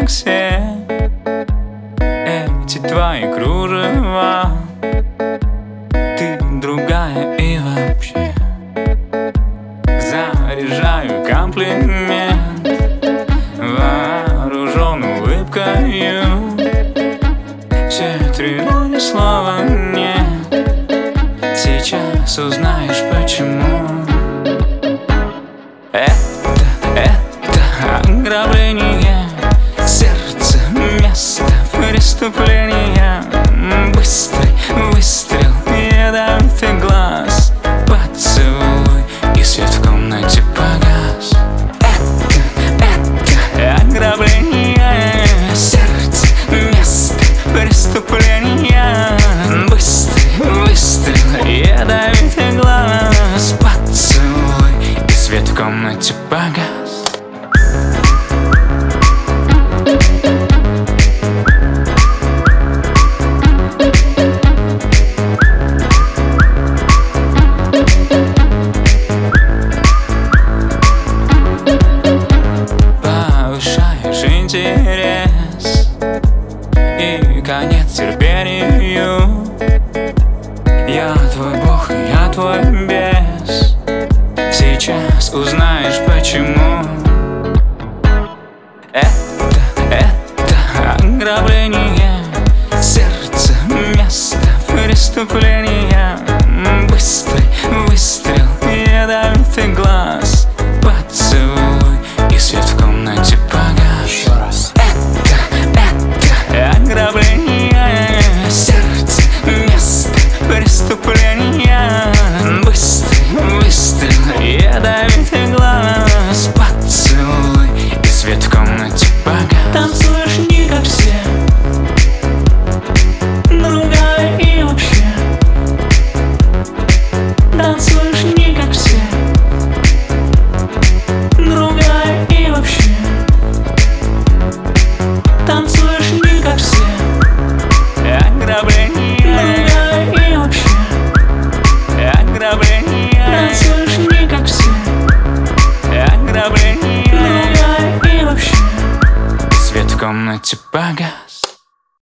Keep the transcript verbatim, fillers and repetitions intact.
все эти твои кружева. Ты другая и вообще заряжаю комплимент, вооружен улыбкою. Все три, но ни слова нет. Сейчас узнаешь почему. Это, это ограбление сердца, место преступления. Быстрый выстрел, ядовитый глаз, поцелуй, и свет в комнате погас. Это, это ограбление сердца, место преступления. Быстрый выстрел, ядовитый глаз, поцелуй, и свет в комнате погас. Повышаешь интерес и конец терпению. Я твой бог, я твой бес. Сейчас узнаешь почему. Это, это ограбление сердца, место преступления.